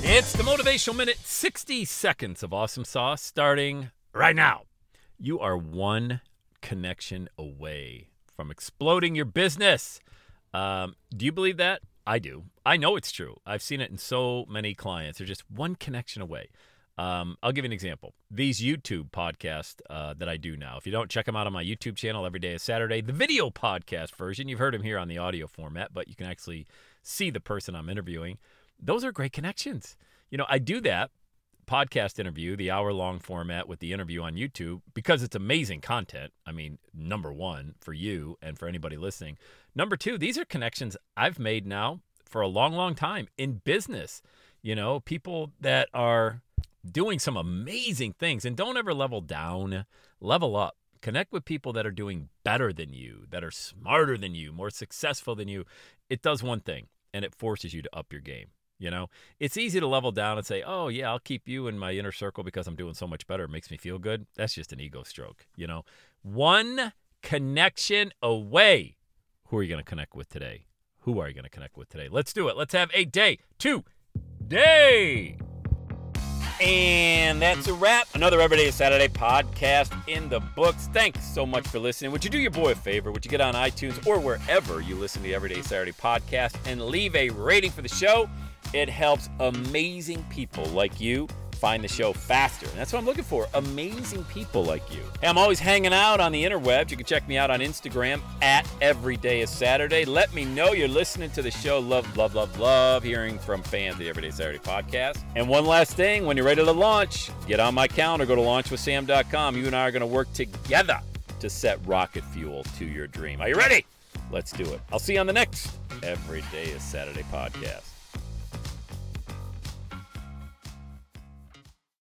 It's the Motivational Minute, 60 seconds of awesome sauce starting right now. You are one connection away from exploding your business. Do you believe that? I do. I know it's true. I've seen it in so many clients. They're just one connection away. I'll give you an example. These YouTube podcasts that I do now, if you don't check them out on my YouTube channel, every day is Saturday, the video podcast version, you've heard them here on the audio format, but you can actually see the person I'm interviewing. Those are great connections. You know, I do that podcast interview, the hour-long format with the interview on YouTube, because it's amazing content. I mean, number one, for you and for anybody listening. Number two, these are connections I've made now for a long, long time in business. You know, people that are doing some amazing things, and don't ever level down, level up. Connect with people that are doing better than you, that are smarter than you, more successful than you. It does one thing, and it forces you to up your game. You know, it's easy to level down and say, oh, yeah, I'll keep you in my inner circle because I'm doing so much better. It makes me feel good. That's just an ego stroke. You know, one connection away. Who are you going to connect with today? Who are you going to connect with today? Let's do it. Let's have a day today. And that's a wrap. Another Everyday is Saturday podcast in the books. Thanks so much for listening. Would you do your boy a favor? Would you get on iTunes or wherever you listen to the Everyday Saturday podcast and leave a rating for the show? It helps amazing people like you find the show faster. And that's what I'm looking for, amazing people like you. Hey, I'm always hanging out on the interwebs. You can check me out on Instagram at EverydayIsSaturday. Let me know you're listening to the show. Love hearing from fans of the Everyday Saturday podcast. And one last thing, when you're ready to launch, get on my calendar, go to launchwithsam.com. You and I are going to work together to set rocket fuel to your dream. Are you ready? Let's do it. I'll see you on the next Everyday is Saturday podcast.